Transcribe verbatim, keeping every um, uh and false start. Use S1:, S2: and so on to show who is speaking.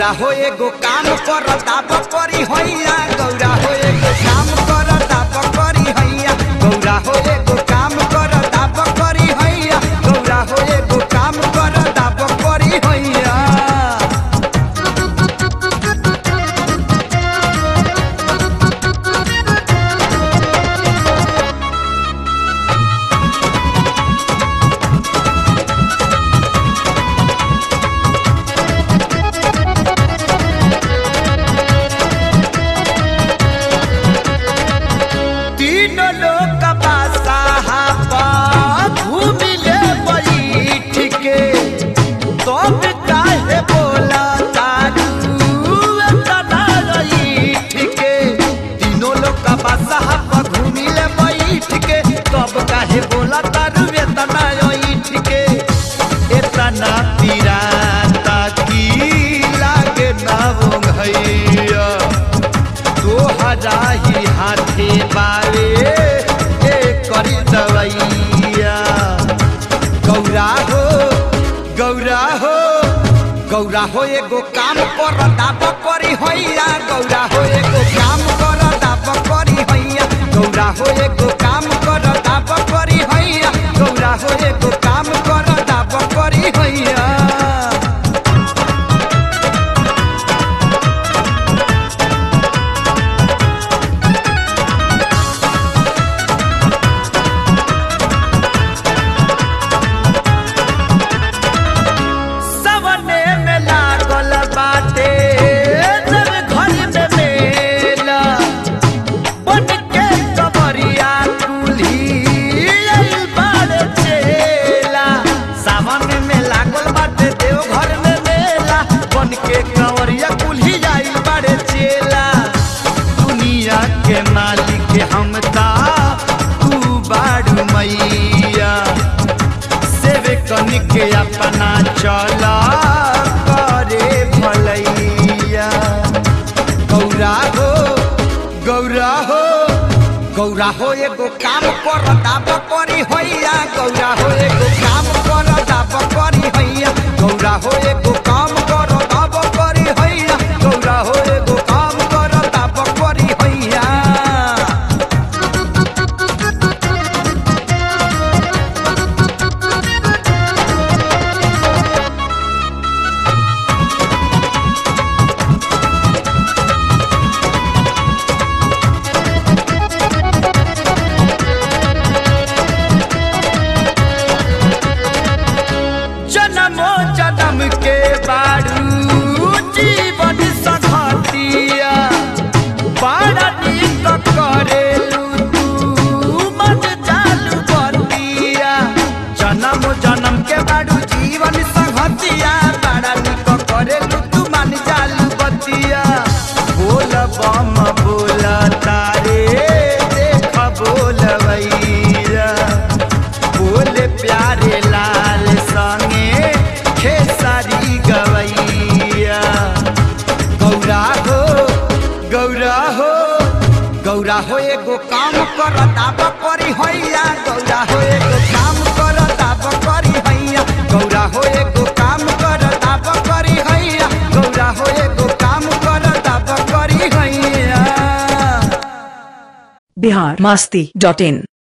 S1: गौरा हो एगो काम करता बकरी हैया गौरा हो एगो काम करता बकरी हैया गौरा हो एगो काम करता बकरी हैया गौरा हो एगो काम करता बकरी हैया ही हाथे बारे ए करी दवैया गौरा हो गौरा हो गौरा हो एगो काम करता बकरी हैया गौरा हो एगो काम करता बकरी हैया गौरा हो एगो काम करता बकरी हैया गौरा हो एगो काम करता बकरी हैया के मालिक हम ता तू बाड़ू मैया सेवे कनी के अपना चला करे भलैया गौरा हो गौरा हो गौरा हो एगो काम करता बकरी हैया गौरा हो एगो काम करता बकरी हैया गौरा हो एगो काम करता बकरी हैया गौरा हो एगो काम करता बकरी हैया जन्मो जन्म के बारू जीवन सखतिया बड़ा नीक करेलू तू मन चालू बतिया जन्म जन्म के बारू जीवन सखतिया बड़ा नीक करेलू तू मन चालू बतिया बोल बम बोल तारे देख बोलवैया बोले प्यारे लाल संगे खेसारी गवैया गौरा हो गौरा हो गौरा हो एगो काम करता बकरी हैया गौरा हो एगो काम करता बकरी हैया गौरा हो एगो काम करता बकरी हैया गौरा हो एगो काम करता बकरी हैया
S2: बिहार मस्ती डॉट इन।